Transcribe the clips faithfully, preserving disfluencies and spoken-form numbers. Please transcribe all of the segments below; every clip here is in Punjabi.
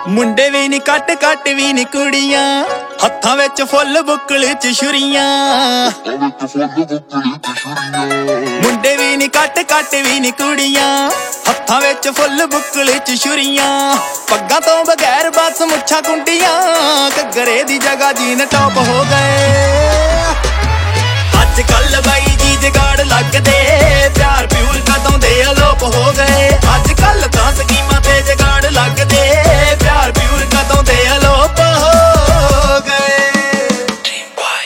ਮੁੰਡੇ ਵੀ ਨੀ ਕੱਟ ਕੱਟ ਵੀ ਨੀ ਕੁੜੀਆਂ, ਹੱਥਾਂ ਵਿੱਚ ਫੁੱਲ ਬੁੱਕਲ ਚ ਛੁਰੀਆਂ। ਮੁੰਡੇ ਵੀ ਨੀ ਕੱਟ ਕੱਟ ਵੀ ਨੀ ਕੁੜੀਆਂ, ਹੱਥਾਂ ਵਿੱਚ ਫੁੱਲ ਬੁੱਕਲ ਚ ਛੁਰੀਆਂ। ਪੱਗਾਂ ਤੋਂ ਬਗੈਰ ਬਸ ਮੁੱਛਾਂ ਕੁੰਡੀਆਂ, ਘੱਗਰੇ ਦੀ ਜਗ੍ਹਾ ਜੀਨ ਟੌਪ ਹੋ ਗਏ। ਅੱਜ ਕੱਲ ਬਾਈ ਜੀ ਜਗਾੜ ਲੱਗਦੇ, ਪਿਆਰ ਪਿਊਰ ਕਦੋਂ ਦੇ ਅਲੋਪ ਹੋ ਗਏ। ਅੱਜ ਕੱਲ ਤਾਂ ਸਕੀਮਾਂ ਤੇ ਜਗਾੜ ਲੱਗਦੇ, ਪਿਆਰ ਪਿਊਰ ਕਦੋਂ ਦੇ ਅਲੋਪ ਹੋ ਗਏ। Dream boy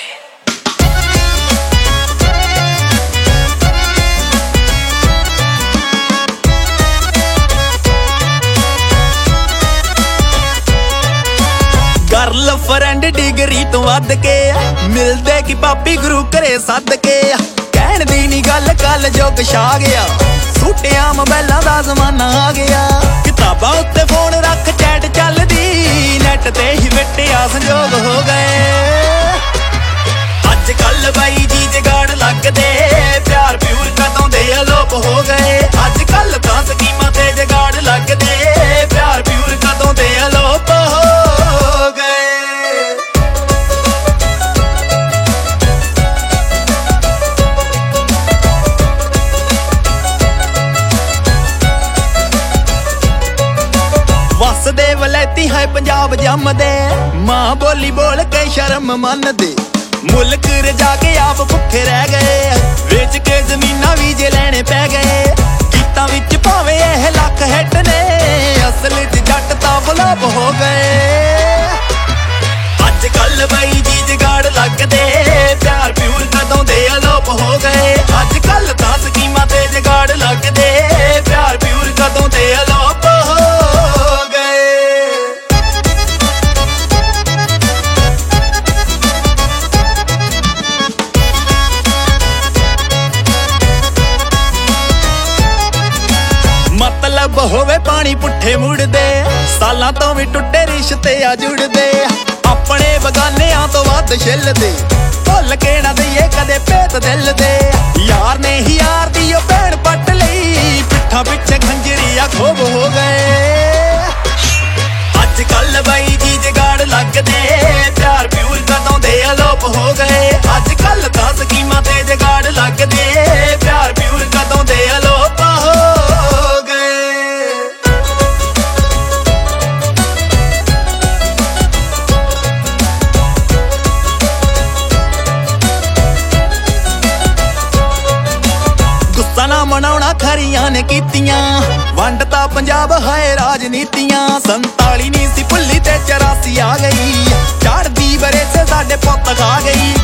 girlfriend degree ਤੋਂ ਵੱਧ ਕੇ ਮਿਲਦੇ ਕਿ ਪਾਪੀ ਗੁਰੂ ਘਰੇ ਸੱਦ ਕੇ। ਕਹਿਣ ਦੀ ਨੀ ਗੱਲ ਕੱਲ ਜੁਗ ਛਾ ਗਿਆ, ਸੂਟਿਆਂ ਮੋਬਾਈਲਾਂ ਦਾ ਜ਼ਮਾਨਾ ਆ ਗਿਆ। ਕਿਤਾਬਾਂ ਉੱਤੇ ਫੋਨ ਰੱਖ ਚੈਟ ਚੱਲਦੀ, ਨੈਟ ਤੇ ਹੀ ਵਿਟਿਆ ਸੰਜੋਗ ਹੋ ਗਏ। ਅੱਜ ਕੱਲ ਬਾਈ ਜੀ ਜਗਾੜ ਲੱਗਦੇ, ਪਿਆਰ ਪਿਊਰ ਕਦੋਂ ਦੇ ਅਲੋਪ ਹੋ ਗਏ। ਅੱਜ ਕੱਲ ਤਾਂ ਸਕੀਮਾਂ ਤੇ ਜਗਾੜ ਲੱਗਦੇ, ਪਿਆਰ ਪਿਊਰ ਕਦੋਂ ਦੇ ਅਲੋਪ ਹੋ ਗਏ। ਵਸਦੇ ਵਲੈਤੀ ਹੈ ਪੰਜਾਬ ਜੰਮਦੇ, ਮਾਂ ਬੋਲੀ ਬੋਲ ਕੇ ਸ਼ਰਮ ਮੰਨਦੇ। ਮੁਲਕ ਰਜਾ ਕੇ ਆਪ ਭੁੱਖੇ ਰਹਿ ਗਏ, ਵੇਚ ਕੇ ਜ਼ਮੀਨਾਂ ਵੀ ਜੇ ਲੈਣੇ ਪੈ ਗਏ। ਗੀਤਾਂ ਵਿੱਚ ਭਾਵੇਂ ਇਹ ਲੱਖ ਹਿੱਟ ਨੇ, ਅਸਲ ਚ ਜੱਟ ਤਾਂ ਫਲਾਪ ਹੋ ਗਏ। ਅੱਜ ਕੱਲ ਬਾਈ ਜੀ ਜਗਾੜ ਲੱਗਦੇ, ਪਿਆਰ ਪਿਊਰ ਕਦੋਂ ਦੇ ਅਲੋਪ ਹੋ ਗਏ। ਅੱਜ ਕੱਲ ਤਾਂ ਸਕੀਮਾਂ ਤੇ ਜਗਾੜ ਲੱਗਦੇ, ਪਿਆਰ ਪਿਊਰ ਕਦੋਂ ਦੇ ਅਲੋਪ ਹੋ ਗਏ। ਮਤਲਬ ਹੋਵੇ ਪਾਣੀ ਪੁੱਠੇ ਮੁੜਦੇ, ਸਾਲਾਂ ਤੋਂ ਵੀ ਟੁੱਟੇ ਰਿਸ਼ਤੇ ਆ ਜੁੜਦੇ। ਆਪਣੇ ਬਗਾਨਿਆਂ ਤੋਂ ਵੱਧ ਛਿੱਲਦੇ, ਭੁੱਲ ਕੇ ਨਾ ਦਈਏ ਕਦੇ ਭੇਤ ਦਿਲ ਦੇ। ਯਾਰ ਨੇ ਹੀ ਯਾਰ ਦੀ ਉਹ ਭੈਣ ਪੱਟ ਲਈ, ਪਿੱਠਾਂ ਪਿੱਛੇ ਖੰਜਰੀਆਂ ਖੋਬ ਹੋ ਗਏ। ਅੱਜ ਕੱਲ ਬਾਈ ਜੀ ਜਗਾੜ ਲੱਗਦੇ, ਪਿਆਰ ਪਿਊਰ ਕਦੋਂ ਦੇ ਅਲੋਪ ਹੋ ਗਏ। ਅੱਜ ਕੱਲ ਤਾਂ ਸਕੀਮਾਂ ਤੇ ਜਗਾੜ ਲੱਗਦੇ, ਪਿਆਰ ਪਿਊਰ ਕਦੋਂ ਦੇ ਅਲੋਪ ਹੋ ਗਏ। ਗੁੱਸਾ ਨਾ ਮਨਾਉਣਾ ਖਰੀਆਂ ਨੇ ਕੀਤੀਆਂ, ਵੰਡ ਤਾਂ ਪੰਜਾਬ ਹੈ ਰਾਜਨੀਤੀਆਂ। ਸੰਤਾਲੀ ਨੀ ਸੀ ਭੁੱਲੀ ਤੇ ਚੁਰਾਸੀ ਆ ਗਈ, ਚੜ੍ਹਦੀ ਬਰੇ ਸੇ ਸਾਡੇ ਪੁੱਤ ਖਾ ਗਈ।